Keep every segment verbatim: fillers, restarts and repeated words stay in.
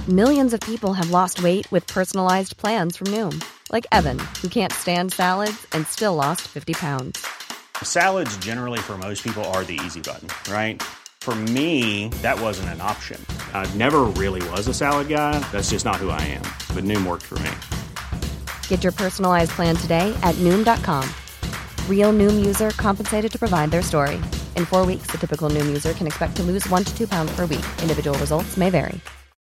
Millions of people have lost weight with personalized plans from Noom. Like Evan, who can't stand salads and still lost fifty pounds. Salads generally for most people are the easy button, right? For me, that wasn't an option. I never really was a salad guy. That's just not who I am. But Noom worked for me. Get your personalized plan today at Noom dot com. Real Noom user compensated to provide their story. In four weeks, the typical Noom user can expect to lose one to two pounds per week. Individual results may vary.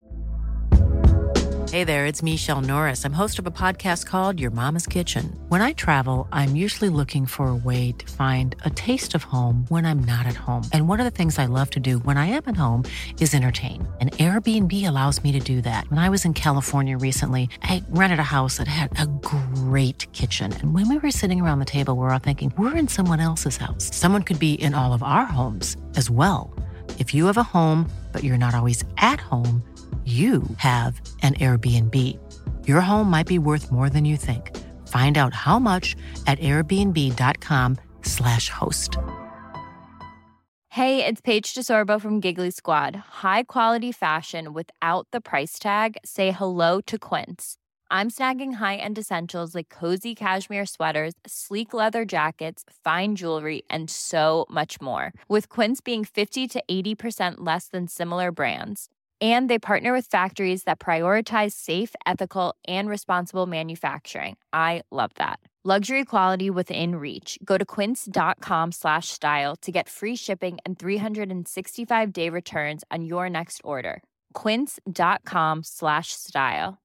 Hey there, it's Michelle Norris. I'm host of a podcast called Your Mama's Kitchen. When I travel, I'm usually looking for a way to find a taste of home when I'm not at home. And one of the things I love to do when I am at home is entertain. And Airbnb allows me to do that. When I was in California recently, I rented a house that had a great kitchen. And when we were sitting around the table, we were all thinking, we're in someone else's house. Someone could be in all of our homes as well. If you have a home, but you're not always at home, you have an Airbnb. Your home might be worth more than you think. Find out how much at airbnb.com slash host. Hey, it's Paige DeSorbo from Giggly Squad. High quality fashion without the price tag. Say hello to Quince. I'm snagging high-end essentials like cozy cashmere sweaters, sleek leather jackets, fine jewelry, and so much more. With Quince being fifty to eighty percent less than similar brands. And they partner with factories that prioritize safe, ethical, and responsible manufacturing. I love that. Luxury quality within reach. Go to quince.com slash style to get free shipping and three sixty-five day returns on your next order. Quince.com slash style.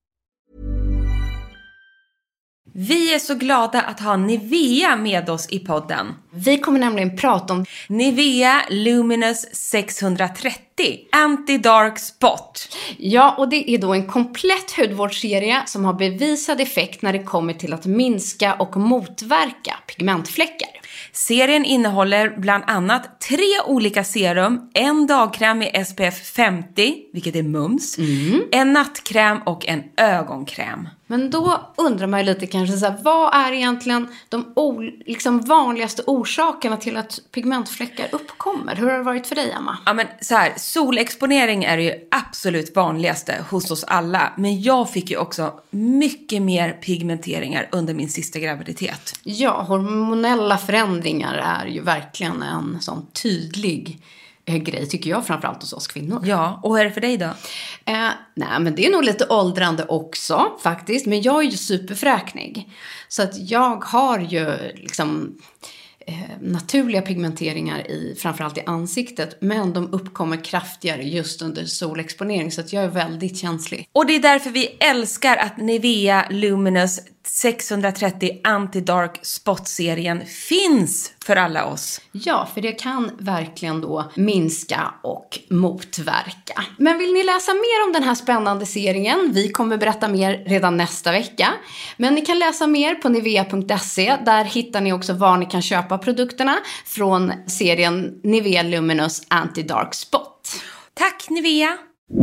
Vi är så glada att ha Nivea med oss i podden. Vi kommer nämligen prata om Nivea Luminous sexhundratrettio Anti-Dark Spot. Ja, och det är då en komplett hudvårdsserie som har bevisad effekt när det kommer till att minska och motverka pigmentfläckar. Serien innehåller bland annat tre olika serum, en dagkräm med S P F femtio, vilket är mums, mm. en nattkräm och en ögonkräm. Men då undrar man ju lite kanske så här, vad är egentligen de o- liksom vanligaste orsakerna till att pigmentfläckar uppkommer? Hur har det varit för dig, Emma? Ja, men så här, solexponering är ju absolut vanligaste hos oss alla. Men jag fick ju också mycket mer pigmenteringar under min sista graviditet. Ja, hormonella förändringar är ju verkligen en sån tydlig grej, tycker jag, framförallt hos oss kvinnor. Ja, och hur är det för dig då? Eh, nej, men det är nog lite åldrande också, faktiskt. Men jag är ju superfräknig. Så att jag har ju liksom eh, naturliga pigmenteringar i, framförallt i ansiktet. Men de uppkommer kraftigare just under solexponering. Så att jag är väldigt känslig. Och det är därför vi älskar att Nivea Luminous sexhundratrettio Anti-Dark Spot-serien finns för alla oss. Ja, för det kan verkligen då minska och motverka. Men vill ni läsa mer om den här spännande serien? Vi kommer berätta mer redan nästa vecka. Men ni kan läsa mer på nivea punkt se. Där hittar ni också var ni kan köpa produkterna från serien Nivea Luminous Anti-Dark Spot. Tack Nivea!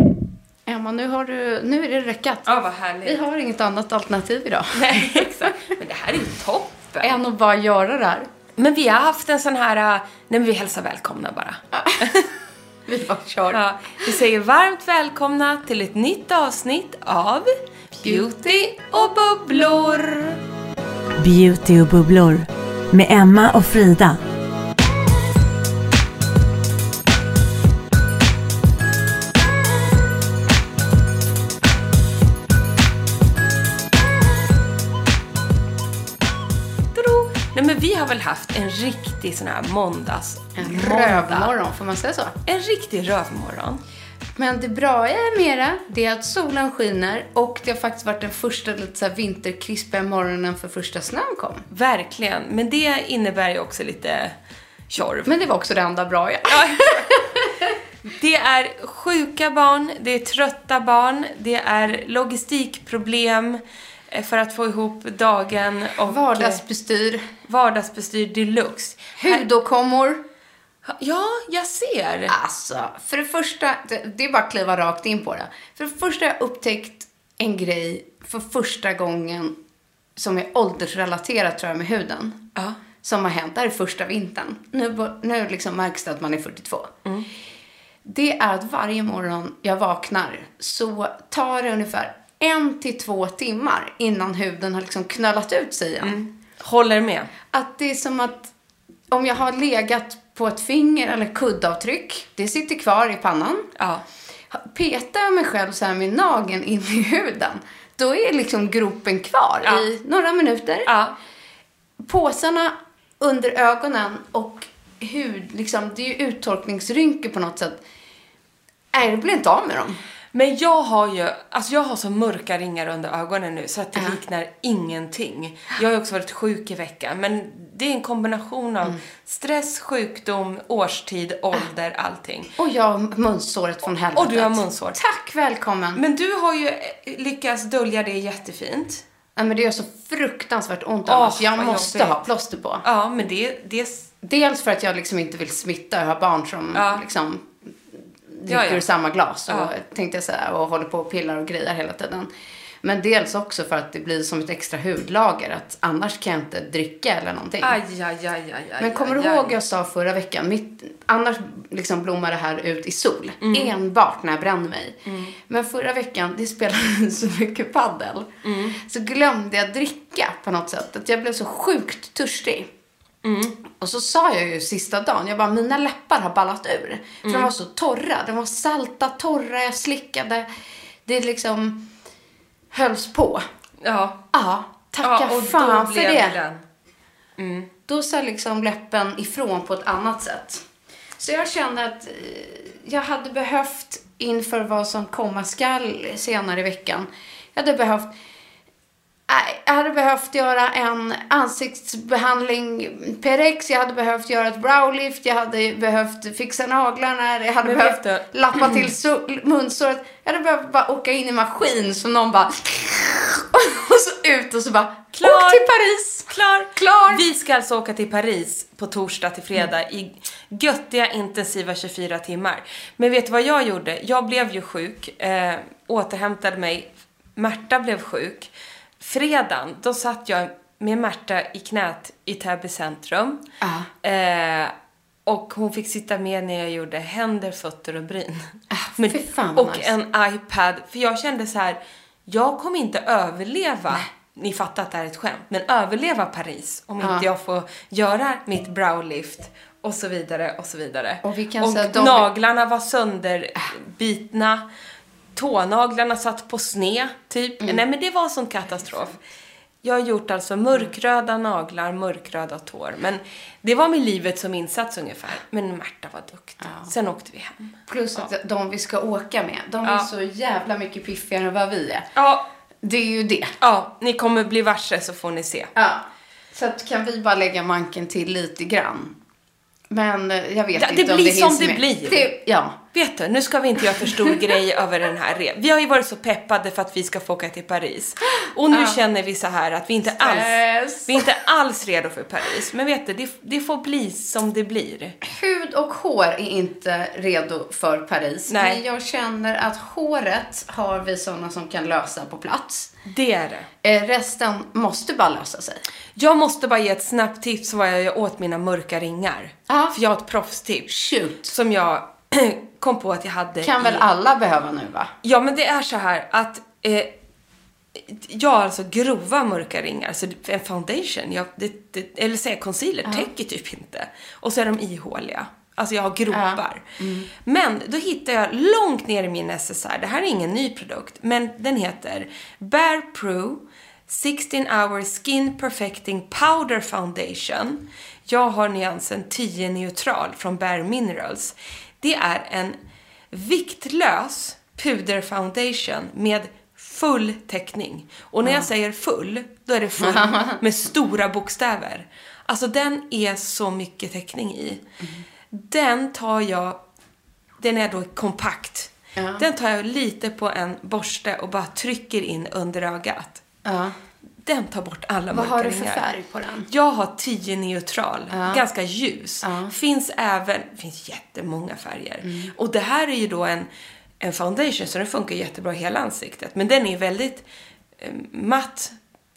Emma, nu, har du, nu är det räckat. Ja, vad härligt. Vi har inget annat alternativ idag. Nej, exakt. Men det här är ju toppen. Än att bara göra det här. Men vi har haft en sån här... Nej, men vi hälsar välkomna bara. Ja. Vi bara kör. Ja, vi säger varmt välkomna till ett nytt avsnitt av Beauty och bubblor. Beauty och bubblor med Emma och Frida. Nej, men vi har väl haft en riktig sån här måndags... En rövmorgon, får man säga så? En riktig rövmorgon. Men det bra är mera, det är att solen skiner och det har faktiskt varit den första lite så här vinterkrispiga morgonen för första snön kom. Verkligen, men det innebär ju också lite tjorv. Men det var också det enda bra, ja. Ja. Det är sjuka barn, det är trötta barn, det är logistikproblem för att få ihop dagen och vardagsbestyr. Vardagsbestyr deluxe. Hudåkommor. Ja, jag ser. Alltså, för det första, det, det är bara att kliva rakt in på det. För det första har jag upptäckt en grej för första gången som är åldersrelaterat, tror jag, med huden. Ja. Som har hänt, det här är första vintern. Nu, nu liksom märks det att man är fyrtiotvå. Mm. det är att varje morgon jag vaknar så tar det ungefär en till två timmar innan huden har liksom knölat ut sig igen. Mm. Håller med. Att det är som att om jag har legat på ett finger eller kuddavtryck, det sitter kvar i pannan. Ja. Petar jag mig själv så här med nageln in i huden, då är liksom gropen kvar ja. i några minuter. Ja. Påsarna under ögonen och hud, liksom, det är ju uttorkningsrynkor på något sätt. Nej, det blir inte av med dem. Men jag har ju, alltså jag har så mörka ringar under ögonen nu så att det Ja. liknar ingenting. Jag har ju också varit sjuk i veckan, men det är en kombination av mm. stress, sjukdom, årstid, ålder, allting. Och jag har munsåret från helvetet. Och du har munsår. Tack, välkommen. Men du har ju lyckats dölja det jättefint. Ja, men det gör så fruktansvärt ont Åh, annars. Jag vad måste jobbigt. ha plåster på. Ja, men det... det... Dels för att jag liksom inte vill smitta. Jag har barn som ja. liksom dricker ja, ja. ur samma glas. Och ja. tänkte jag säga, och håller på och pillar och grejer hela tiden. Men dels också för att det blir som ett extra hudlager. Att annars kan jag inte dricka eller någonting. Aj, aj, aj, aj, aj, Men kommer aj, du aj. ihåg jag sa förra veckan? Mitt, annars liksom blommar det här ut i sol. Mm. Enbart när jag bränner mig. Mm. Men förra veckan, det spelade så mycket paddel. Mm. Så glömde jag dricka på något sätt. Att jag blev så sjukt törstig. Mm. Och så sa jag ju sista dagen, jag bara, mina läppar har ballat ur. Mm. För de var så torra. De var salta, torra, jag slickade. Det liksom hölls på. Ja. Ja, tacka ja, fan för det. Den. Mm. Då sa liksom läppen ifrån på ett annat sätt. Så jag kände att eh, jag hade behövt inför vad som komma skall senare i veckan. Jag hade behövt nej, jag hade behövt göra en ansiktsbehandling Perex. Jag hade behövt göra ett browlift. Jag hade behövt fixa naglarna. Jag hade Men behövt du... lappa till so- munsåret. Jag hade behövt bara åka in i maskin som någon bara och så ut och så bara klar. Åk till Paris. Klar. Klar. Vi ska alltså åka till Paris på torsdag till fredag mm. i göttiga intensiva tjugofyra timmar. Men vet du vad jag gjorde? Jag blev ju sjuk. Eh, återhämtade mig. Märta blev sjuk. Fredagen, då satt jag med Märta i knät i Täby centrum. Ah. Eh, och hon fick sitta med när jag gjorde händer, fötter och bryn. Ah, Men, fan, och nice. En iPad. För jag kände så här, jag kommer inte överleva. Nej. Ni fattar att det är ett skämt. Men överleva Paris om ah. inte jag får göra mitt browlift. Och så vidare och så vidare. Och, vi kan och säga, de... naglarna var sönderbitna. Tånaglarna satt på sne, typ. Mm. Nej, men det var en sån katastrof. Jag har gjort alltså mörkröda naglar, mörkröda tår. Men det var med livet som insats ungefär. Men Märta var duktig. Ja. Sen åkte vi hem. Plus att ja. de vi ska åka med, de ja. är så jävla mycket piffigare än vad vi är. Ja. Det är ju det. Ja, ni kommer bli varse så får ni se. Ja. Så att kan vi bara lägga manken till lite grann. Men jag vet ja, inte det om blir det som hinns det med. blir. Det, ja. Vet du, nu ska vi inte göra för stor grej över den här re- Vi har ju varit så peppade för att vi ska få åka till Paris. Och nu ja. känner vi så här att vi inte alls vi är inte alls redo för Paris. Men vet du, det, det får bli som det blir. Hud och hår är inte redo för Paris. Nej. Men jag känner att håret har vi sådana som kan lösa på plats. Det är det. Eh, resten måste bara lösa sig. Jag måste bara ge ett snabbt tips vad jag gör åt mina mörka ringar. Ah. För jag har ett proffstips. Shoot. Som jag kom på att jag hade. Kan i... väl alla behöva nu, va? Ja, men det är så här att eh, jag har alltså grova mörka ringar. Så en foundation, jag, det, det, eller säga concealer, uh-huh. täcker typ inte. Och så är de ihåliga. Alltså jag har gropar. Uh-huh. Mm. Men då hittar jag långt ner i min necessär. Det här är ingen ny produkt. Men den heter Bare Pro sexton hour Skin Perfecting Powder Foundation. Jag har nyansen tio neutral från Bare Minerals. Det är en viktlös puderfoundation med full täckning. Och när jag säger full, då är det full med stora bokstäver. Alltså den är så mycket täckning i. Mm. Den tar jag, den är då kompakt. Ja. Den tar jag lite på en borste och bara trycker in under ögat. Ja. Den tar bort alla mörka ringar. Vad har du för färg på den? Jag har tio neutral. Ja. Ganska ljus. Ja. Finns även, finns jättemånga färger. Mm. Och det här är ju då en, en foundation så den funkar jättebra i hela ansiktet. Men den är väldigt eh, matt,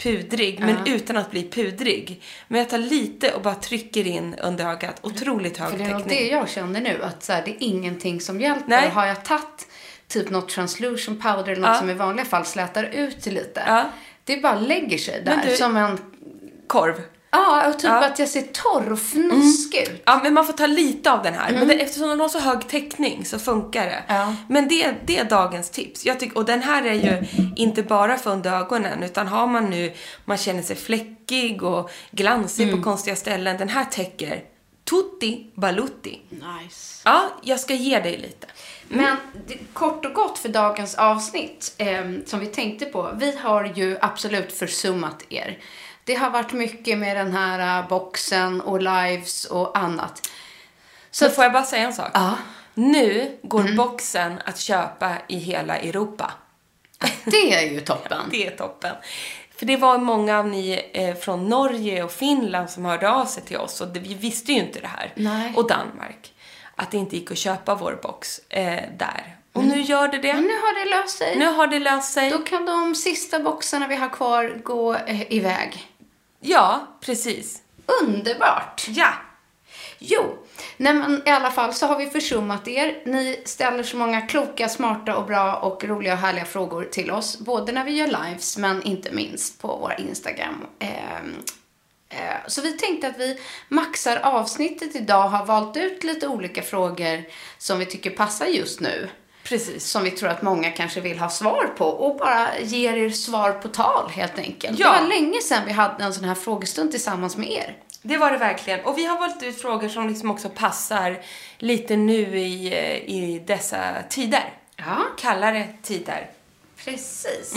pudrig, Ja. men utan att bli pudrig. Men jag tar lite och bara trycker in under ögat. Otroligt hög För det är nog täckning. det jag känner nu, att så här, det är ingenting som hjälper. Nej. Har jag tagit typ något translution powder eller något Ja. som i vanliga fall slätar ut lite. Ja. Det bara lägger sig där Men du- som en... Korv. Ja, och typ Ja. att jag ser torr och fnuskig ut. Ja, men man får ta lite av den här. Men det, eftersom den har så hög täckning så funkar det. Ja. Men det, det är dagens tips. Jag tycker, och den här är ju inte bara för under ögonen. Utan har man nu, man känner sig fläckig och glansig på konstiga ställen. Den här täcker tutti balutti. Nice. Ja, jag ska ge dig lite. Men det, kort och gott för dagens avsnitt eh, som vi tänkte på. Vi har ju absolut försummat er. Det har varit mycket med den här uh, boxen och lives och annat. Så får jag bara säga en sak? Ja. Nu går boxen att köpa i hela Europa. Det är ju toppen. Det är toppen. För det var många av ni eh, från Norge och Finland som hörde av sig till oss. Och det, vi visste ju inte det här. Nej. Och Danmark. Att det inte gick att köpa vår box eh, där. Och nu gör det det. Men nu har det löst sig. Nu har det löst sig. Då kan de sista boxarna vi har kvar gå eh, iväg. Ja, precis. Underbart. Ja. Jo, nej men i alla fall så har vi försummat er. Ni ställer så många kloka, smarta och bra och roliga och härliga frågor till oss. Både när vi gör lives men inte minst på vår Instagram. Ehm, eh, så vi tänkte att vi maxar avsnittet idag, har valt ut lite olika frågor som vi tycker passar just nu. Precis. Som vi tror att många kanske vill ha svar på. Och bara ger er svar på tal helt enkelt. Ja. Det var länge sedan vi hade en sån här frågestund tillsammans med er. Det var det verkligen. Och vi har valt ut frågor som liksom också passar lite nu i, i dessa tider. Ja, Kallare tider. precis.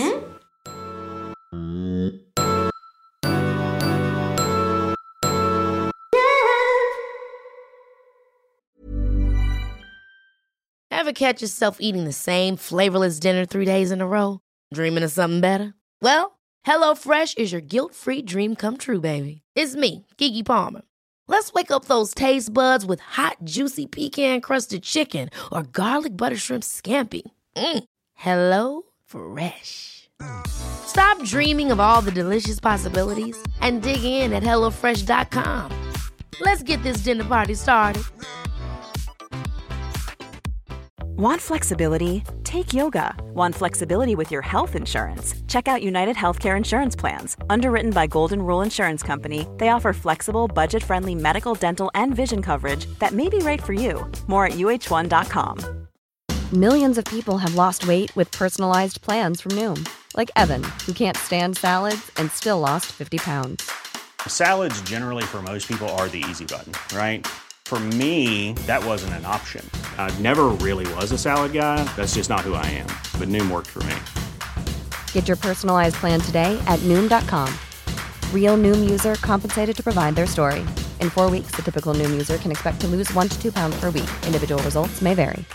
Ever catch yourself eating the same flavorless dinner three days in a row? Dreaming of something better? Well, HelloFresh is your guilt-free dream come true, baby. It's me, Keke Palmer. Let's wake up those taste buds with hot, juicy pecan-crusted chicken or garlic butter shrimp scampi. Mm. Hello Fresh. Stop dreaming of all the delicious possibilities and dig in at hello fresh dot com. Let's get this dinner party started. Want flexibility? Take yoga. Want flexibility with your health insurance? Check out United Healthcare Insurance Plans. Underwritten by Golden Rule Insurance Company, they offer flexible, budget-friendly medical, dental, and vision coverage that may be right for you. More at U H one dot com. Millions of people have lost weight with personalized plans from Noom. Like Evan, who can't stand salads and still lost fifty pounds. Salads generally for most people are the easy button, right? For me, that wasn't an option. I never really was a salad guy. That's just not who I am. But Noom worked for me. Get your personalized plan today at Noom dot com. Real Noom user compensated to provide their story. In four weeks, the typical Noom user can expect to lose one to two pounds per week. Individual results may vary.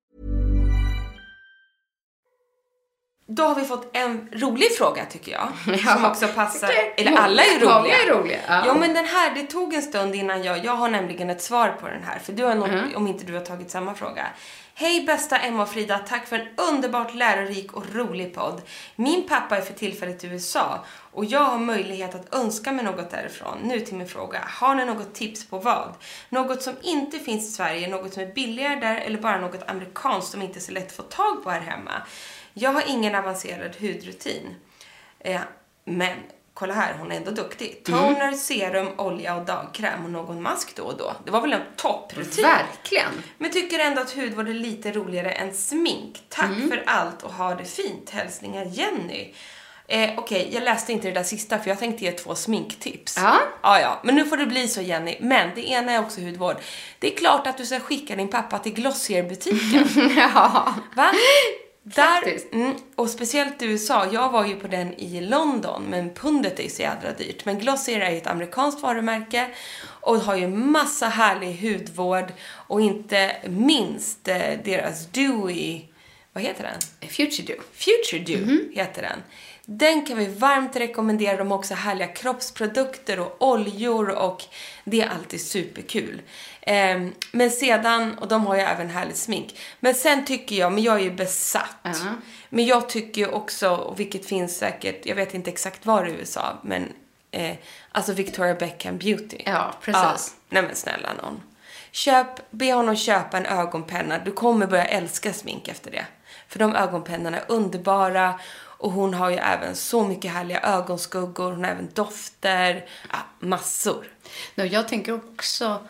Då har vi fått en rolig fråga tycker jag. Ja. Som också passar. Okej. Eller alla är Många roliga. är roliga, ja. Ja, men den här, det tog en stund innan jag... Jag har nämligen ett svar på den här. För du har nog, Mm. om inte du har tagit samma fråga. Hej bästa Emma och Frida. Tack för en underbart lärorik och rolig podd. Min pappa är för tillfället i U S A. Och jag har möjlighet att önska mig något därifrån. Nu till min fråga. Har ni något tips på vad? Något som inte finns i Sverige. Något som är billigare där. Eller bara något amerikanskt som inte är så lätt att få tag på här hemma. Jag har ingen avancerad hudrutin. Eh, men kolla här, hon är ändå duktig. Toner, serum, olja och dagkräm och någon mask då och då. Det var väl en topprutin. Verkligen. Men tycker ändå att hudvård är lite roligare än smink. Tack för allt och ha det fint. Hälsningar Jenny. Eh, Okej, okay, jag läste inte det där sista för jag tänkte ge två sminktips. Ja. Ja, ja. Men nu får det bli så Jenny. Men det ena är också hudvård. Det är klart att du ska skicka din pappa till Glossier-butiken. Ja. Va? Där, Faktiskt. mm, och speciellt i U S A. Jag var ju på den i London. Men pundet är så jädra dyrt. Men Glossier är ju ett amerikanskt varumärke. Och har ju massa härlig hudvård. Och inte minst eh, deras Dewy Vad heter den? Future Do. Future Do Mm-hmm. heter den. Den kan vi varmt rekommendera. De har också härliga kroppsprodukter och oljor och det är alltid superkul. Eh, men sedan, och de har ju även härligt smink. Men sen tycker jag, men jag är ju besatt. Uh-huh. Men jag tycker ju också, och vilket finns säkert, jag vet inte exakt var i U S A, men eh, alltså Victoria Beckham Beauty. Ja, precis. Ja, nej men snälla någon. Köp, be honom köpa en ögonpenna. Du kommer börja älska smink efter det. För de ögonpennorna är underbara. Och hon har ju även så mycket härliga ögonskuggor. Hon har även dofter. Ja, massor. No, jag tänker också,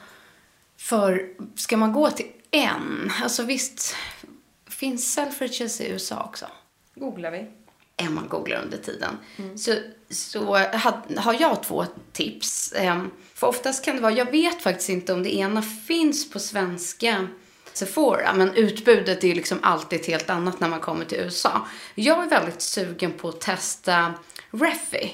för ska man gå till en, alltså visst finns Selfridges i U S A också. Googlar vi. Emma googlar under tiden. Mm. Så, så had, har jag två tips. Um, för oftast kan det vara, jag vet faktiskt inte om det ena finns på svenska Sephora, men utbudet är ju liksom alltid ett helt annat när man kommer till U S A. Jag är väldigt sugen på att testa Reffy.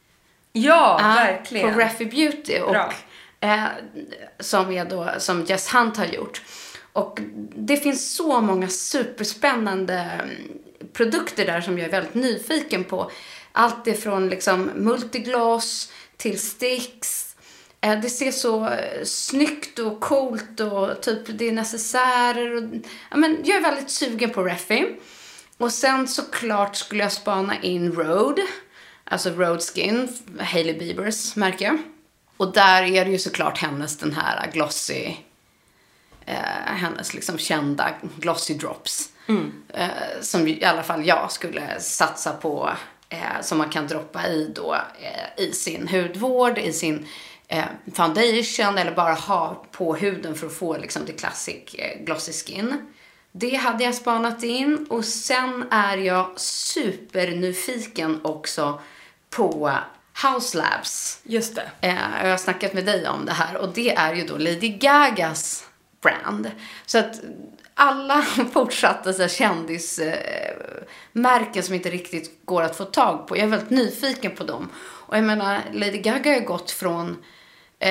Ja, uh, verkligen. På Reffy Beauty. Och, uh, som, är då, som Jess Hunt har gjort. Och det finns så många superspännande produkter där som jag är väldigt nyfiken på. Allt ifrån liksom multigloss till sticks. Det ser så snyggt och coolt och typ det är necessärer. Och, ja, men jag är väldigt sugen på Reffy. Och sen såklart skulle jag spana in Rhode. Alltså Rhode Skin, Hailey Biebers märke. Och där är det ju såklart hennes den här glossy, eh, hennes liksom kända glossy drops. Mm. Eh, som i alla fall jag skulle satsa på, eh, som man kan droppa i då eh, i sin hudvård, i sin eh, foundation eller bara ha på huden för att få liksom det classic eh, glossy skin. Det hade jag spanat in, och sen är jag supernyfiken också på House Labs. Just det. Eh, jag har snackat med dig om det här, och det är ju då Lady Gagas brand. Så att alla fortsatta så här kändismärken eh, som inte riktigt går att få tag på. Jag är väldigt nyfiken på dem. Och jag menar, Lady Gaga har gått från eh,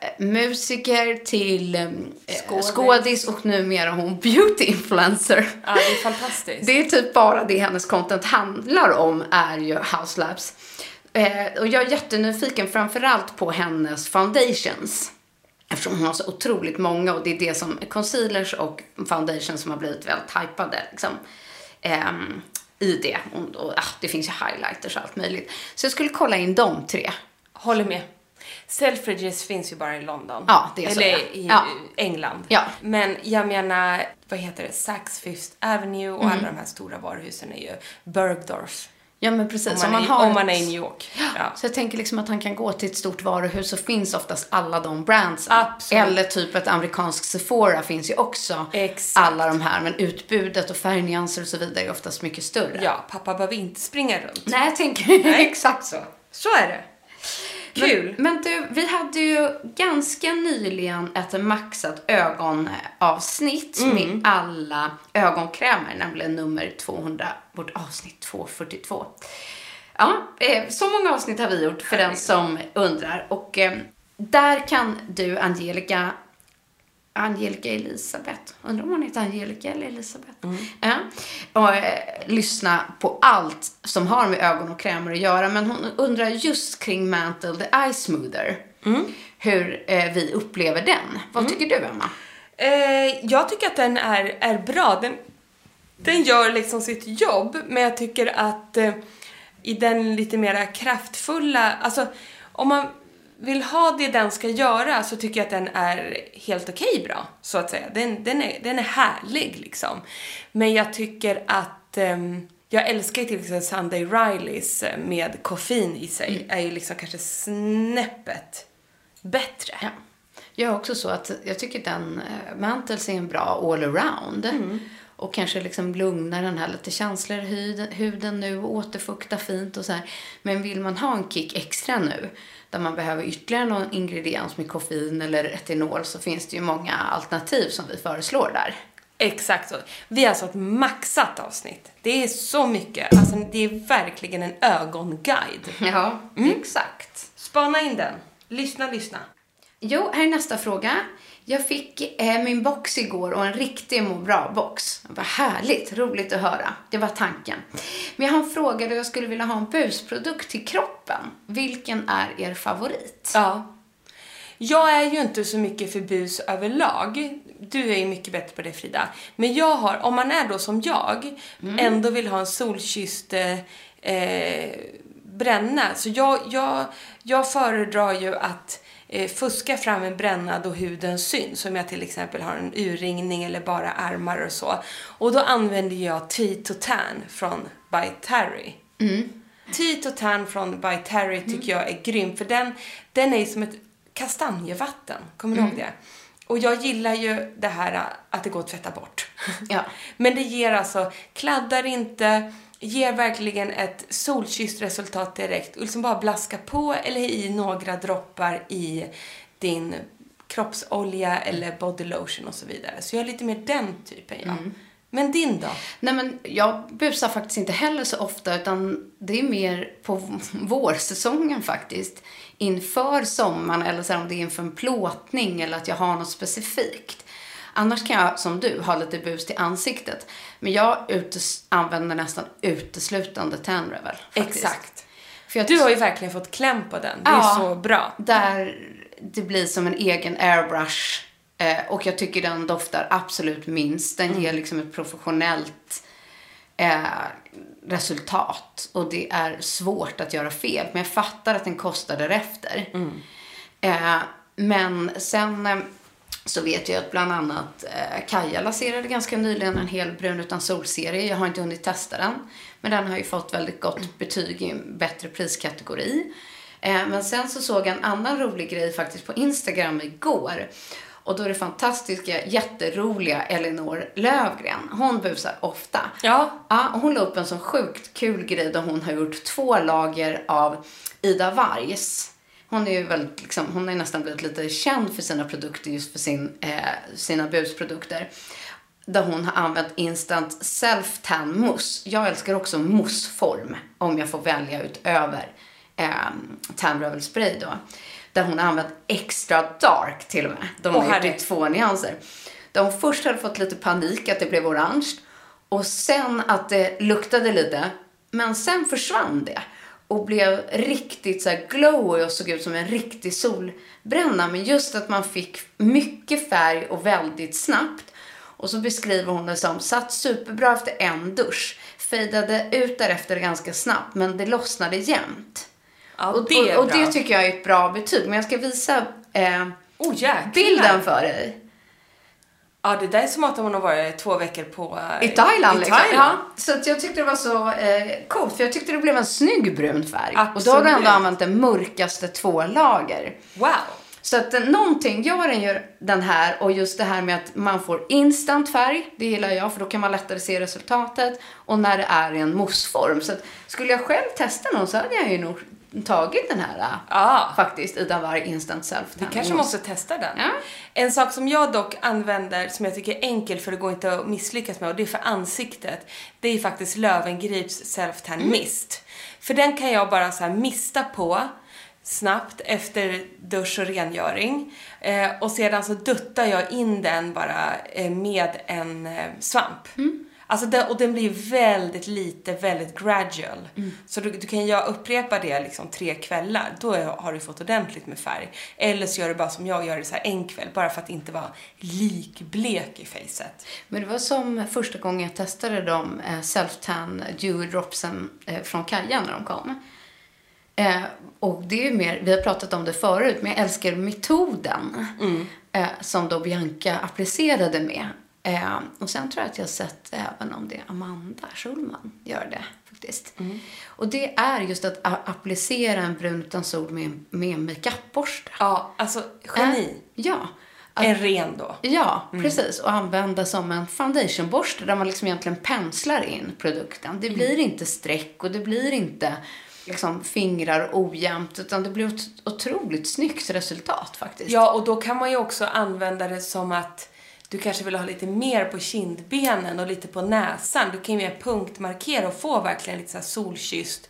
musiker till eh, skådis. skådis och numera hon beauty influencer. Ja, det är fantastiskt. Det är typ bara det hennes content handlar om, är ju House Labs. Eh, och jag är jättenyfiken framförallt på hennes foundations. Eftersom hon har så otroligt många, och det är det som är concealers och foundations som har blivit väldigt hypade liksom, eh, i det. Och, och ah, det finns ju highlighters och allt möjligt. Så jag skulle kolla in de tre. Håller med. Selfridges finns ju bara i London. Ja, det är så. Eller ja. i ja. England. Ja. Men jag menar, vad heter det? Saks Fifth Avenue och mm. alla de här stora varuhusen är ju Bergdorf. Ja, men precis. Om man, man är, har om man är i New York. Ja. Så jag tänker liksom att han kan gå till ett stort varuhus, så finns oftast alla de brands. Absolut. Eller typ ett amerikansk Sephora finns ju också. Exakt. Alla de här. Men utbudet och färgnyanser och så vidare är oftast mycket större. Ja, pappa behöver inte springa runt. Nej, jag tänker exakt så. Så är det. Kul. Men, men du, vi hade ju ganska nyligen ett maxat ögonavsnitt mm. med alla ögonkrämer, nämligen nummer tvåhundra, vårt avsnitt tvåhundrafyrtiotvå. Ja, eh, så många avsnitt har vi gjort för den som undrar. Och eh, där kan du, Angelica, Angelica Elisabeth, undrar om hon heter Angelica eller Elisabeth, mm. ja. och eh, lyssna på allt som har med ögon och krämer att göra. Men hon undrar just kring Mantle the Eye Smoother, mm. hur eh, vi upplever den. Vad mm. tycker du, Emma? Eh, jag tycker att den är, är bra. Den, den gör liksom sitt jobb, men jag tycker att eh, i den lite mer kraftfulla, alltså om man vill ha det den ska göra, så tycker jag att den är helt okej bra, så att säga. Den, den, är, den är härlig liksom. Men jag tycker att um, jag älskar till exempel Sunday Rileys med koffein i sig. Mm. Är ju liksom kanske snäppet bättre. Ja. Jag är också så att jag tycker att den uh, Mantles är en bra all around. Mm. Och kanske liksom lugna den här lite känsligare huden, huden nu och återfukta fint och så här. Men vill man ha en kick extra nu, där man behöver ytterligare någon ingrediens med koffein eller retinol, så finns det ju många alternativ som vi föreslår där. Exakt så. Vi har alltså ett maxat avsnitt. Det är så mycket. Alltså det är verkligen en ögonguide. Ja, mm. exakt. Spana in den. Lyssna, lyssna. Jo, här är nästa fråga. Jag fick eh, min box igår och en riktig må bra-box. Vad härligt, roligt att höra. Det var tanken. Men han frågade om jag skulle vilja ha en busprodukt till kroppen. Vilken är er favorit? Ja. Jag är ju inte så mycket för bus överlag. Du är ju mycket bättre på det, Frida. Men jag har, om man är då som jag, mm. ändå vill ha en solkysst eh, bränna. Så jag, jag, jag föredrar ju att eh, fuska fram en bränna då huden syns. Som jag till exempel har en urringning eller bara armar och så. Och då använder jag Tea to Tan från By Terry. Mm. Tea to Tan från By Terry tycker mm. jag är grym. För den, den är som ett kastanjevatten. Kommer du mm. ihåg det? Och jag gillar ju det här att det går att tvätta bort. Ja. Men det ger alltså, kladdar inte, ger verkligen ett solkysst resultat direkt. Och liksom bara blaska på eller i några droppar i din kroppsolja eller body lotion och så vidare. Så jag är lite mer den typen, ja. Mm. Men din då? Nej, men jag busar faktiskt inte heller så ofta, utan det är mer på vårsäsongen faktiskt. Inför sommaren, eller så här, om det är inför en plåtning eller att jag har något specifikt. Annars kan jag, som du, ha lite bus till ansiktet. Men jag utes- använder nästan uteslutande Tan Revel. Exakt. För jag, du har ju verkligen fått kläm på den. Det är ja, så bra. Där det blir som en egen airbrush. Eh, och jag tycker den doftar absolut minst. Den mm. ger liksom ett professionellt eh, resultat. Och det är svårt att göra fel. Men jag fattar att den kostar därefter. Mm. Eh, men sen eh, så vet jag att bland annat eh, Kaja lanserade ganska nyligen en hel brun utan solserie. Jag har inte hunnit testa den. Men den har ju fått väldigt gott betyg i en bättre priskategori. Eh, men sen så såg jag en annan rolig grej faktiskt på Instagram igår. Och då är det fantastiska, jätteroliga Elinor Lövgren. Hon busar ofta. Ja. Ja, och hon la upp en så sjukt kul grej där hon har gjort två lager av Ida Wargs. Hon är ju väldigt, liksom, hon är nästan blivit lite känd för sina produkter, just för sin, eh, sina busprodukter. Där hon har använt instant self-tan mousse. Jag älskar också mousseform om jag får välja utöver eh, Tan Revel spray då. Där hon har använt extra dark till och med. De har gjort i två nyanser. Där hon först hade fått lite panik att det blev orange. Och sen att det luktade lite. Men sen försvann det. Och blev riktigt så här glowy och såg ut som en riktig solbränna. Men just att man fick mycket färg och väldigt snabbt. Och så beskriver hon det som satt superbra efter en dusch. Fejdade ut därefter ganska snabbt. Men det lossnade jämnt. Ja, och, det och, och det tycker jag är ett bra betyg. Men jag ska visa eh, oh, bilden för dig. Ja, det där är som att hon har varit två veckor på i Thailand. I liksom. Thailand. Ja, så att jag tyckte det var så eh, coolt. För jag tyckte det blev en snygg brun färg. Absolut. Och då har du ändå använt den mörkaste två lager. Wow. Så att eh, någonting gör den ju den här. Och just det här med att man får instant färg. Det gillar jag, för då kan man lättare se resultatet. Och när det är i en mousseform. Så att, skulle jag själv testa någon så hade jag ju nog tagit den här ah. faktiskt Ida Warg Instant Self. Vi kanske måste testa den. Ja. En sak som jag dock använder som jag tycker är enkel, för det går inte att misslyckas med, och det är för ansiktet. Det är faktiskt Lövengrips Self Tan mm. Mist. För den kan jag bara så här mista på snabbt efter dusch och rengöring. Eh, och sedan så duttar jag in den bara eh, med en eh, svamp. Mm. Alltså det, och den blir väldigt lite, väldigt gradual. Mm. Så du, du kan jag upprepa det liksom tre kvällar. Då har du fått ordentligt med färg. Eller så gör du bara som jag gör det så här en kväll. Bara för att inte vara likblek i facet. Men det var som första gången jag testade de eh, Self-Tan Dewy Dropsen eh, från Kaja när de kom. Eh, och det är ju mer, vi har pratat om det förut, men jag älskar metoden. Mm. Eh, som då Bianca applicerade med. Eh, och sen tror jag att jag har sett även om det är Amanda Schulman gör det faktiskt. Mm. Och det är just att a- applicera en brun utan sol med, med en makeupborste. Ja, alltså geni. Eh, ja. Att, en ren då. Ja, mm. precis. Och använda som en foundationborste där man liksom egentligen penslar in produkten. Det blir mm. inte streck och det blir inte liksom fingrar ojämnt, utan det blir ett otroligt snyggt resultat faktiskt. Ja, och då kan man ju också använda det som att du kanske vill ha lite mer på kindbenen och lite på näsan. Du kan ju mer punktmarkera och få verkligen lite så här solkysst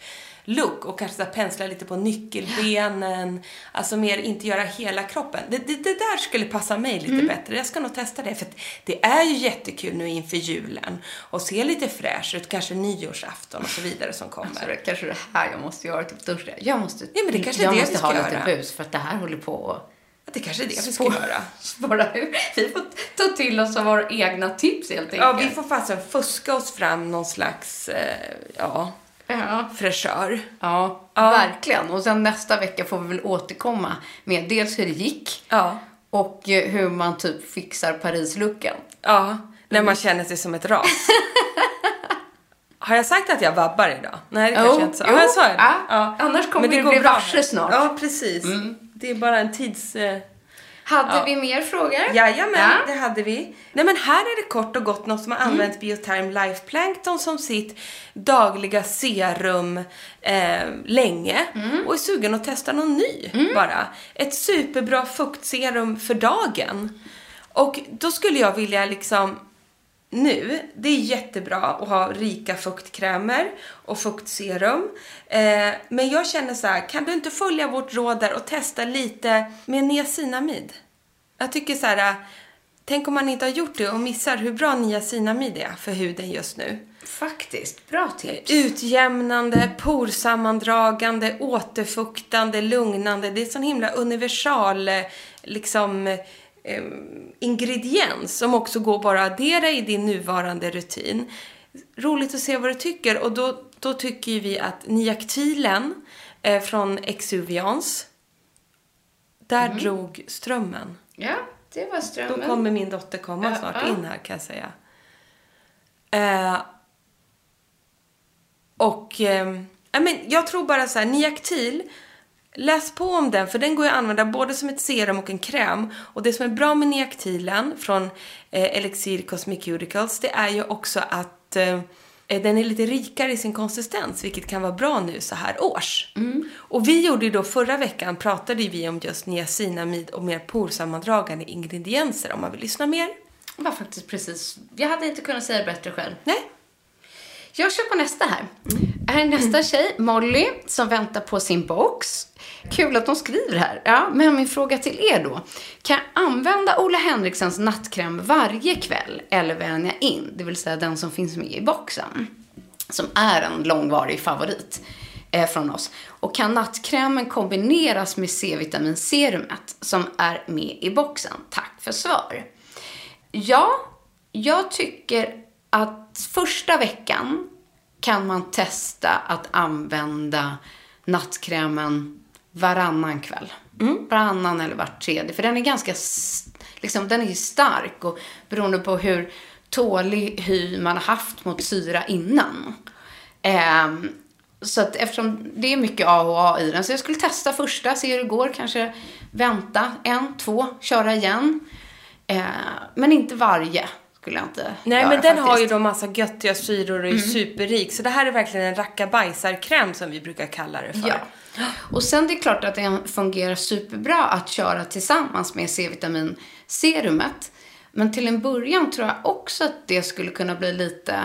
look och kanske så pensla lite på nyckelbenen, alltså mer inte göra hela kroppen. Det, det, det där skulle passa mig lite mm. bättre. Jag ska nog testa det, för att det är ju jättekul nu inför julen och se lite fräsch ut, kanske nyårsafton och så vidare som kommer. Alltså, det kanske det här jag måste göra typ torsdag. Jag måste, ja, men det kanske jag det måste vi ska ha göra. lite bus för att det här håller på. Det kanske är det vi ska göra. Spara hur. Vi får ta till oss av våra egna tips helt enkelt. Ja, vi får faktiskt fuska oss fram någon slags eh, ja, ja. fräschör. Ja, ja, verkligen. Och sen nästa vecka får vi väl återkomma med dels hur det gick. Ja. Och hur man typ fixar Paris-looken. Ja, när man känner sig som ett ras. Har jag sagt att jag vabbar idag? Nej, det kanske oh, inte så. Jo, ja, jag sa det. Ja. Ja. Annars kommer det, det bli varse snart. Ja, precis. Mm. Det är bara en tids... Eh... Hade ja. vi mer frågor? Jajamän, ja. det hade vi. Nej, men här är det kort och gott något som har mm. använt Biotherm Life Plankton som sitt dagliga serum eh, länge. Mm. Och är sugen att testa någon ny mm. bara. Ett superbra fuktserum för dagen. Och då skulle jag vilja liksom... Nu, det är jättebra att ha rika fuktkrämer och fuktserum. Eh, men jag känner så här, kan du inte följa vårt råd där och testa lite med niacinamid? Jag tycker så här, tänk om man inte har gjort det och missar hur bra niacinamid är för huden just nu. Faktiskt, bra tips. Utjämnande, porsammandragande, återfuktande, lugnande. Det är sån himla universal liksom... Eh, ingrediens som också går bara att addera i din nuvarande rutin. Roligt att se vad du tycker, och då, då tycker vi att Niactilen eh, från Exuviance, där mm. drog strömmen. Ja, det var strömmen. Då kommer min dotter komma uh, snart uh. in här, kan jag säga. Eh, och eh, men jag tror bara så här, Niactil, läs på om den, för den går att använda både som ett serum och en kräm. Och det som är bra med Niactilen från eh, Elixir Cosmeceuticals, det är ju också att eh, den är lite rikare i sin konsistens, vilket kan vara bra nu så här års. Mm. Och vi gjorde ju då förra veckan, pratade vi om just niacinamid och mer porsammandragande ingredienser, om man vill lyssna mer. Det var faktiskt precis, jag hade inte kunnat säga det bättre själv. Nej. Jag kör på nästa här. Här är nästa tjej, Molly, som väntar på sin box. Kul att de skriver här. Ja, men min fråga till er då. Kan jag använda Ola Henriksens nattkräm varje kväll eller vänja in? Det vill säga den som finns med i boxen. Som är en långvarig favorit eh, från oss. Och kan nattkrämen kombineras med C-vitaminserumet som är med i boxen? Tack för svar. Ja, jag tycker att första veckan kan man testa att använda nattkrämen varannan kväll. Mm. Varannan eller vart tredje. För den är ganska, liksom, den är stark. Och beroende på hur tålig hy man har haft mot syra innan. Ehm, så att eftersom det är mycket A H A i den. Så jag skulle testa första, se hur det går. Kanske vänta en, två, köra igen. Ehm, men inte varje. Skulle jag inte Nej, göra, men den faktiskt. har ju då massa göttiga syror och är mm. superrik. Så det här är verkligen en rackabajsarkräm som vi brukar kalla det för. Ja. Och sen det är klart att den fungerar superbra att köra tillsammans med C-vitaminserumet. Men till en början tror jag också att det skulle kunna bli lite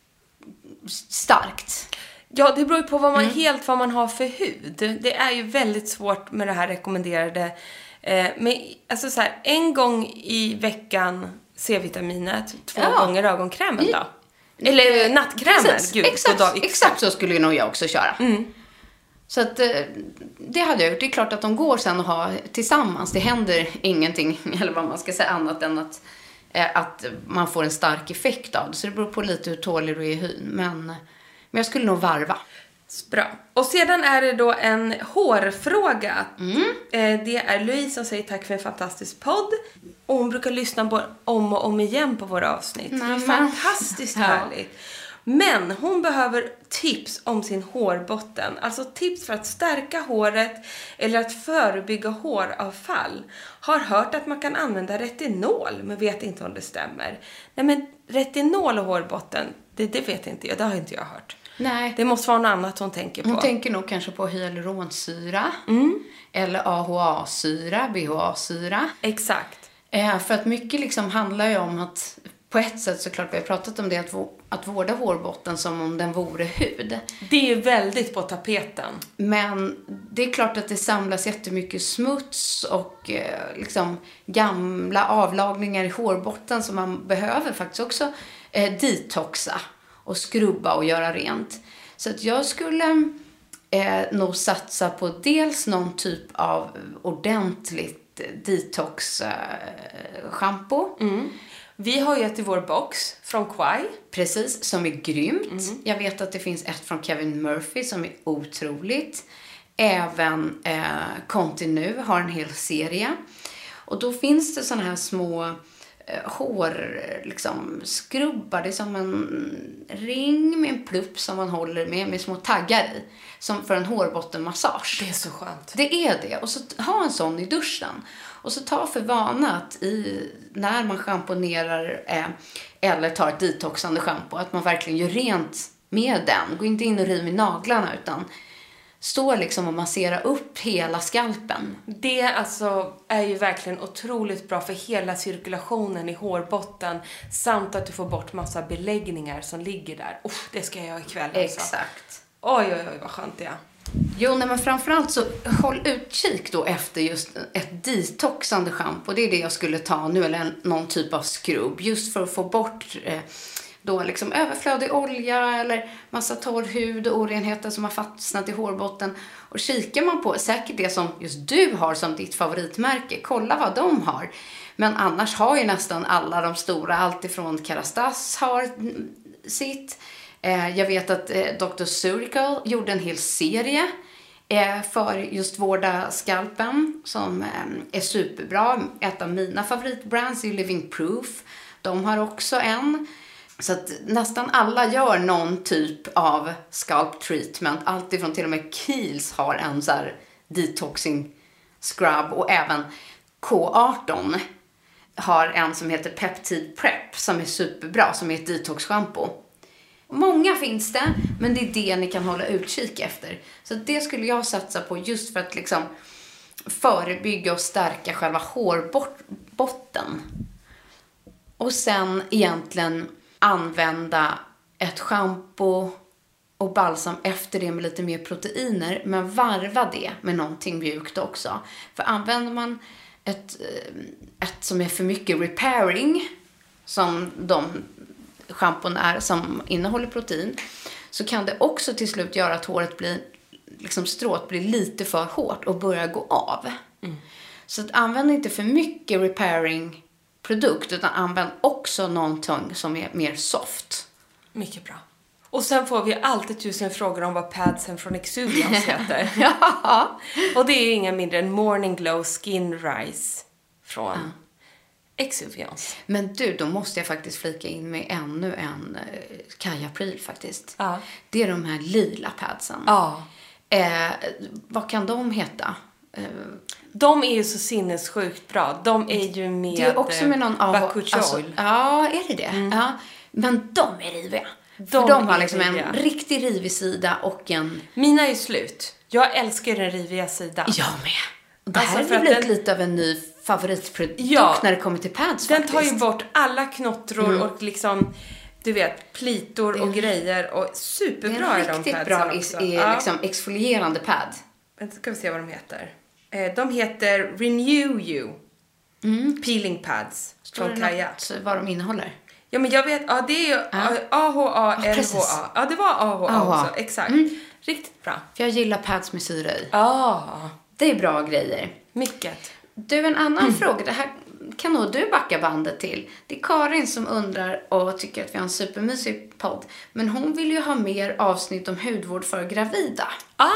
starkt. Ja, det beror på vad man, mm. helt vad man har för hud. Det är ju väldigt svårt med det här rekommenderade. Eh, men alltså så här, en gång i veckan C-vitaminet, två ja. gånger ögonkrämen då. Eller nattkrämen. Gud, exakt, dag, exakt. exakt så skulle nog jag också köra. Mm. Så att det hade jag gjort. Det är klart att de går sen och har tillsammans. Det händer ingenting, eller vad man ska säga, annat än att, att man får en stark effekt av det. Så det beror på lite hur tålig du är i hyn. Men, men jag skulle nog varva. Bra. Och sedan är det då en hårfråga. Mm. Det är Louise som säger tack för en fantastisk podd. Och hon brukar lyssna om och om igen på våra avsnitt. Nej, det är fantastiskt härligt. Men hon behöver tips om sin hårbotten. Alltså tips för att stärka håret eller att förebygga håravfall. Har hört att man kan använda retinol, men vet inte om det stämmer. Nej, men retinol och hårbotten, det, det vet inte jag. Det har inte jag hört. Nej. Det måste vara något annat hon tänker på. Hon tänker nog kanske på hyaluronsyra. Mm. Eller A H A-syra, B H A-syra. Exakt. Eh, för att mycket liksom handlar ju om att på ett sätt såklart vi har pratat om det att att vårda hårbotten som om den vore hud. Det är väldigt på tapeten. Men det är klart att det samlas jättemycket smuts och eh, liksom gamla avlagringar i hårbotten som man behöver faktiskt också eh, detoxa och skrubba och göra rent. Så att jag skulle eh, nog satsa på dels någon typ av ordentligt detox eh, shampoo. Mm. Vi har ju ett i vår box från Quai. Precis, som är grymt. Mm. Jag vet att det finns ett från Kevin Murphy som är otroligt. Även eh, Continu har en hel serie. Och då finns det såna här små eh, hår liksom, skrubbar. Det är som en ring med en plupp som man håller med med små taggar i. Som för en hårbottenmassage. Det är så skönt. Det är det. Och så ha en sån i duschen. Och så ta för vana att i, när man schamponerar eh, eller tar ett detoxande shampoo, att man verkligen gör rent med den. Gå inte in och riv i naglarna utan stå liksom och massera upp hela skalpen. Det alltså är ju verkligen otroligt bra för hela cirkulationen i hårbotten samt att du får bort massa beläggningar som ligger där. Oh, det ska jag göra ikväll alltså. Exakt. Oj, oj, oj, vad skönt det är. Jo, nej, men framförallt så håll utkik då efter just ett detoxande shampoo. Det är det jag skulle ta nu, eller någon typ av skrubb. Just för att få bort eh, då liksom överflödig olja eller massa torr hud och orenheter som har fastnat i hårbotten. Och kikar man på säkert det som just du har som ditt favoritmärke, kolla vad de har. Men annars har ju nästan alla de stora, alltifrån Kerastase har sitt. Jag vet att doktor Surgical gjorde en hel serie för just vårda skalpen som är superbra. Ett av mina favoritbrands är Living Proof. De har också en. Så att nästan alla gör någon typ av scalp treatment. Alltifrån till och med Kiehl's har en så här detoxing scrub. Och även K arton har en som heter Peptide Prep som är superbra, som är ett detox-shampoo. Många finns det, men det är det ni kan hålla utkik efter. Så det skulle jag satsa på just för att liksom förebygga och stärka själva hårbotten. Och sen egentligen använda ett shampoo och balsam efter det med lite mer proteiner. Men varva det med någonting mjukt också. För använder man ett, ett som är för mycket repairing, som de schampon är som innehåller protein, så kan det också till slut göra att håret blir, liksom strået blir lite för hårt och börjar gå av. Mm. Så att använd inte för mycket repairing produkt, utan använd också någonting som är mer soft. Mycket bra. Och sen får vi alltid tusen frågor om vad padsen från Exuviance heter. Ja. Och det är inga mindre än Morning Glow Skin Rise från mm. Exuviance. Men du, då måste jag faktiskt flika in med ännu en eh, Kaja Pryl faktiskt. Ja. Det är de här lila padsen. Ja. Eh, vad kan de heta? Eh, de är ju så sinnessjukt bra. De är ju med, det är också med någon av, Bakuchiol. Alltså, ja, är det det? Mm. Ja. Men de är riviga. De, För de har liksom riviga. En riktig rivig sida och en... Mina är slut. Jag älskar den riviga sidan. Jag med. Det här alltså har blivit den... lite av en ny favoritprodukt ja, när det kommer till pads den faktiskt. tar ju bort alla knottror mm. och liksom, du vet, plitor och grejer. Och superbra är de padsen. Det är en riktigt bra i, ja. liksom, exfolierande pad. Vänta, ska vi se vad de heter. De heter Renew You. Mm. Peeling pads. Står från Kaja. Vad de innehåller. Ja, men jag vet, ja det är ju ah. A H A L H A. Ja, det var A H A också, exakt. Mm. Riktigt bra. För jag gillar pads med syra i. Ja. Ah. Det är bra grejer. Mycket. Du, en annan mm. fråga. Det här kan nog du backa bandet till. Det är Karin som undrar och tycker att vi har en supermysig podd. Men hon vill ju ha mer avsnitt om hudvård för gravida.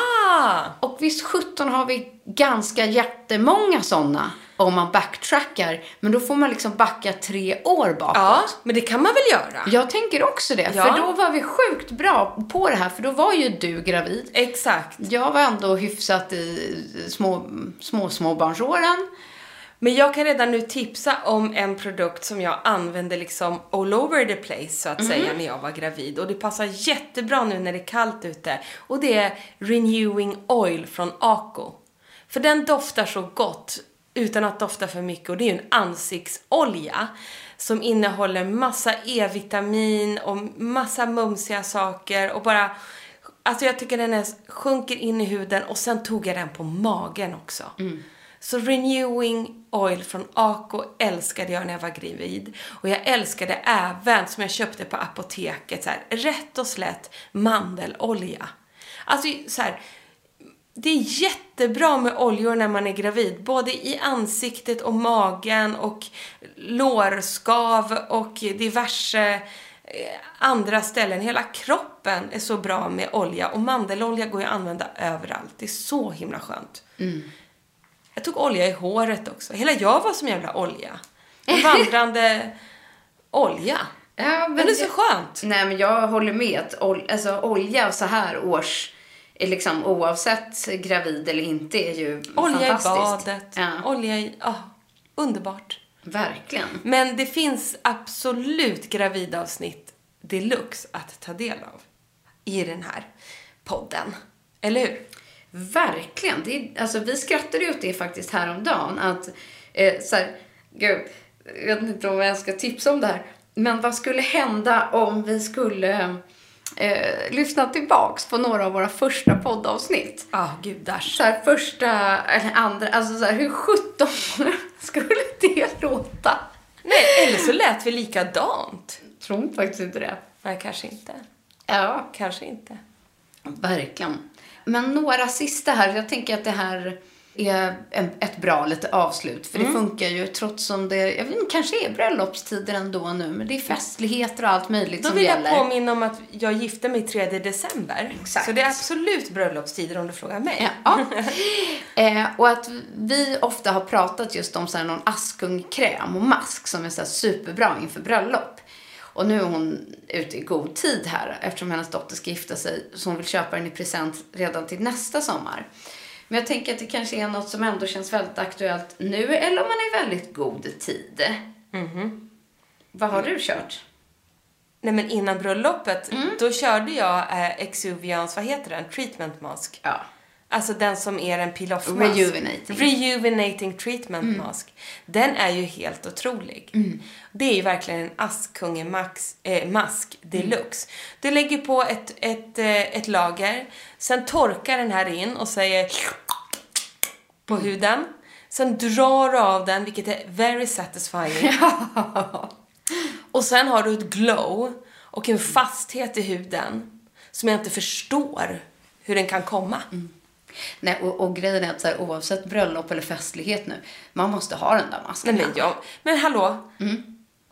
Ah! Och visst sjutton har vi ganska jättemånga sådana om man backtrackar. Men då får man liksom backa tre år bakåt. Ja, men det kan man väl göra? Jag tänker också det. Ja. För då var vi sjukt bra på det här. För då var ju du gravid. Exakt. Jag var ändå hyfsat i små, små småbarnsåren. Men jag kan redan nu tipsa om en produkt som jag använde liksom all over the place så att mm. säga när jag var gravid. Och det passar jättebra nu när det är kallt ute. Och det är Renewing Oil från Ako. För den doftar så gott utan att dofta för mycket. Och det är ju en ansiktsolja som innehåller massa E-vitamin och massa mumsiga saker. Och bara, alltså jag tycker den är, sjunker in i huden. Och sen tog jag den på magen också. Mm. Så Renewing Oil från Ako älskade jag när jag var gravid. Och jag älskade även, som jag köpte på apoteket, så här, rätt och slätt mandelolja. Alltså så här, det är jättebra med oljor när man är gravid. Både i ansiktet och magen och lårskav och diverse andra ställen. Hela kroppen är så bra med olja. Och mandelolja går ju att använda överallt. Det är så himla skönt. Mm. Jag tog olja i håret också. Hela jag var som jävla olja. En vandrande olja. Ja, men det är så skönt. Nej, men jag håller med. Ol- alltså, olja så här års, är liksom, oavsett gravid eller inte, är ju olja fantastiskt. Olja i badet. Ja. Olja i... Oh, underbart. Verkligen. Men det finns absolut gravidavsnitt deluxe att ta del av i den här podden. Eller hur? Verkligen. Det är, alltså, vi skrattade ut det faktiskt häromdagen. Att, eh, så här, gud, jag vet inte om jag ska tipsa om det här. Men vad skulle hända om vi skulle eh, lyssna tillbaks på några av våra första poddavsnitt? Ja, oh, gudars. Så här, första eller andra, alltså så här, hur sjutton skulle det låta? Nej, eller så lät vi likadant. Tror faktiskt inte det. Nej, kanske inte. Ja. Kanske inte. Verkligen. Men några sista här. Jag tänker att det här är en, ett bra lite avslut. För mm. det funkar ju trots som det, jag vet inte, kanske är bröllopstider ändå nu. Men det är festligheter och allt möjligt Då som vill jag gäller. påminna om att jag gifte mig tredje december. Exakt. Så det är absolut bröllopstider om du frågar mig. Ja. eh, och att vi ofta har pratat just om så här någon askungkräm och mask som är så här superbra inför bröllop. Och nu är hon ute i god tid här eftersom hennes dotter ska gifta sig. Så hon vill köpa den i present redan till nästa sommar. Men jag tänker att det kanske är något som ändå känns väldigt aktuellt nu. Eller om man är väldigt god tid. Mm-hmm. Vad har mm. du kört? Nej, men innan bröllopet, mm. då körde jag eh, Exuvians, vad heter den? Treatment mask. Ja. Alltså den som är en peel-off-mask. Rejuvenating. Rejuvenating treatment mm. mask. Den är ju helt otrolig. Mm. Det är ju verkligen en Askungen-mask eh, mask deluxe. Mm. Du lägger på ett, ett, eh, ett lager. Sen torkar den här in och säger på mm. huden. Sen drar du av den, vilket är very satisfying. Och sen har du ett glow och en fasthet i huden som jag inte förstår hur den kan komma. Mm. Nej, och, och grejen är att så här, oavsett bröllop eller festlighet nu, man måste ha den där masken. Nej, men, jag, men hallå, mm.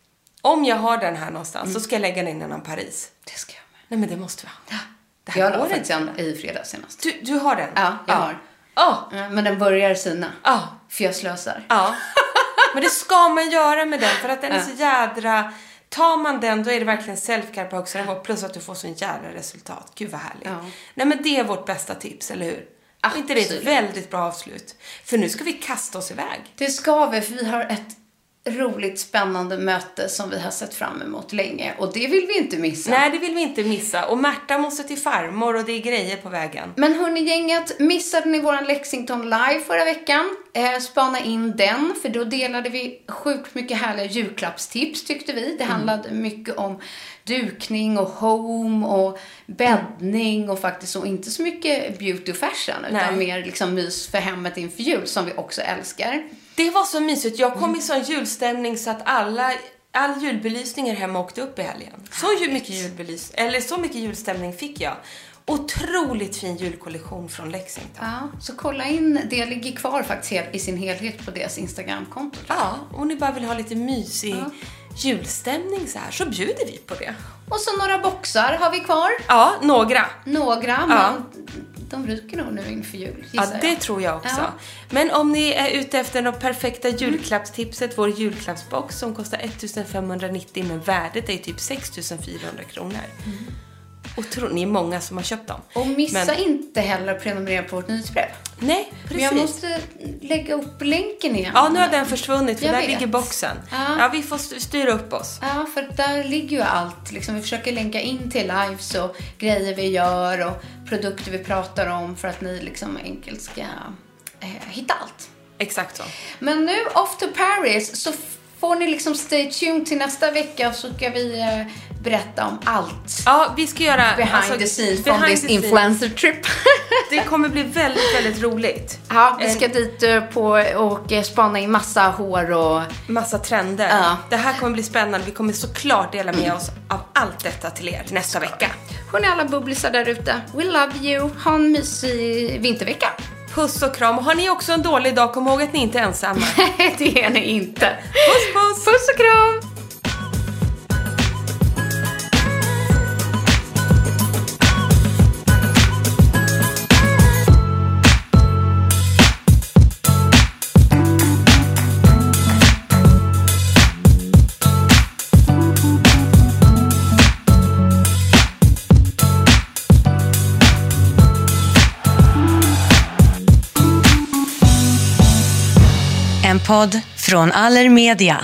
om jag har den här någonstans mm. så ska jag lägga den innan Paris. Det ska jag med. Nej, men det måste vi ha. Ja. Det här jag har faktiskt en i fredags senast. Du, du har den? Ja, jag ja. har. Oh. Men den börjar sina. Oh. För jag slösar. Ja. Men det ska man göra med den, för att den är så jädra... Tar man den, då är det verkligen self-care på högsta nivå. Plus att du får så en jävla resultat. Gud vad härligt. Ja. Nej, men det är vårt bästa tips, eller hur? Absolut. Inte det är ett väldigt bra avslut? För nu ska vi kasta oss iväg. Det ska vi, för vi har ett roligt, spännande möte som vi har sett fram emot länge. Och det vill vi inte missa. Nej, det vill vi inte missa. Och Märta måste till farmor och det är grejer på vägen. Men hörni gänget, missade ni våran Lexington live förra veckan? Eh, spana in den, för då delade vi sjukt mycket härliga julklappstips tyckte vi. Det handlade mm. mycket om dukning och home och bäddning och faktiskt så inte så mycket beauty fashion utan Nej. mer liksom mys för hemmet inför jul som vi också älskar. Det var så mysigt. Jag kom i sån julstämning så att alla, all julbelysning hemma åkte upp i helgen. Så mycket julbelysning, eller så mycket julstämning fick jag. Otroligt fin julkollektion från Lexington. Ja, så kolla in, det ligger kvar faktiskt i sin helhet på deras Instagramkonto. Ja, om ni bara vill ha lite mysig ja. julstämning så här, så bjuder vi på det. Och så några boxar har vi kvar. Ja, några. Några, men ja. de ryker nog nu inför jul. Ja, det jag. tror jag också. Ja. Men om ni är ute efter det perfekta julklappstipset, vår julklappsbox som kostar ettusenfemhundranittio men värdet är typ sextusenfyrahundra kronor. Mm. Och tror ni är många som har köpt dem. Och missa men... inte heller att prenumerera på vårt nyhetsbrev. Nej, precis. Men jag måste lägga upp länken igen. Ja, nu har den försvunnit för jag där vet. ligger boxen. Ja. ja, vi får styra upp oss. Ja, för där ligger ju allt. Liksom, vi försöker länka in till lives och grejer vi gör och produkter vi pratar om för att ni liksom enkelt ska eh, hitta allt. Exakt så. Men nu off to Paris så får ni liksom stay tuned till nästa vecka, så ska vi eh, berätta om allt. Ja, vi ska göra behind alltså, the scenes from this influencer trip. Det kommer bli väldigt, väldigt roligt. Ja, vi ska dit på och spana in massa hår och massa trender. Ja. Det här kommer bli spännande. Vi kommer såklart dela med oss av allt detta till er nästa vecka. Hörrni alla bubblisar där ute. We love you. Ha en mysig vintervecka. Puss och kram. Har ni också en dålig dag, kom ihåg att ni inte är ensamma. Det är ni inte. Puss, puss. Puss och kram. En podd från Allermedia.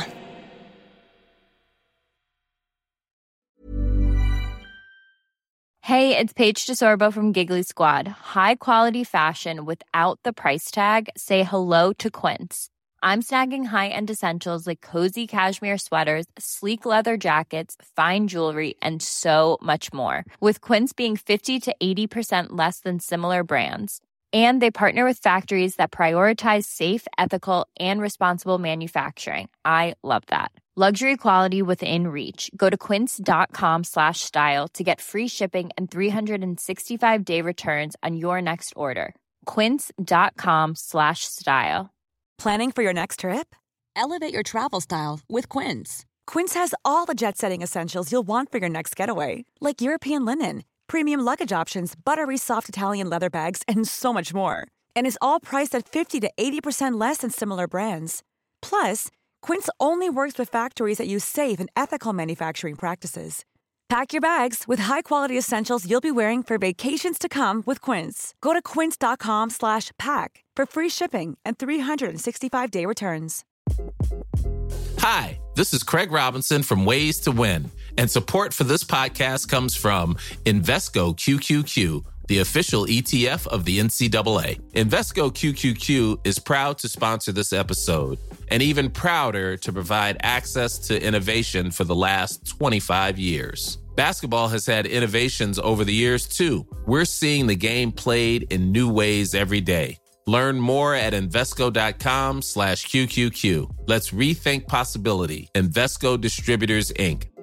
Hey, it's Paige DeSorbo from Giggly Squad. High quality fashion without the price tag. Say hello to Quince. I'm snagging high-end essentials like cozy cashmere sweaters, sleek leather jackets, fine jewelry, and so much more. With Quince being fifty to eighty percent less than similar brands. And they partner with factories that prioritize safe, ethical, and responsible manufacturing. I love that. Luxury quality within reach. Go to quince.com slash style to get free shipping and three sixty-five day returns on your next order. Quince.com slash style. Planning for your next trip? Elevate your travel style with Quince. Quince has all the jet-setting essentials you'll want for your next getaway, like European linen, premium luggage options, buttery soft Italian leather bags, and so much more. And is all priced at fifty to eighty percent less than similar brands. Plus, Quince only works with factories that use safe and ethical manufacturing practices. Pack your bags with high-quality essentials you'll be wearing for vacations to come with Quince. Go to quince.com slash pack for free shipping and three sixty-five day returns. Hi, this is Craig Robinson from Ways to Win, and support for this podcast comes from Invesco Q Q Q, the official E T F of the N C double A. Invesco Q Q Q is proud to sponsor this episode, and even prouder to provide access to innovation for the last twenty-five years. Basketball has had innovations over the years, too. We're seeing the game played in new ways every day. Learn more at Invesco.com slash QQQ. Let's rethink possibility. Invesco Distributors, Incorporated.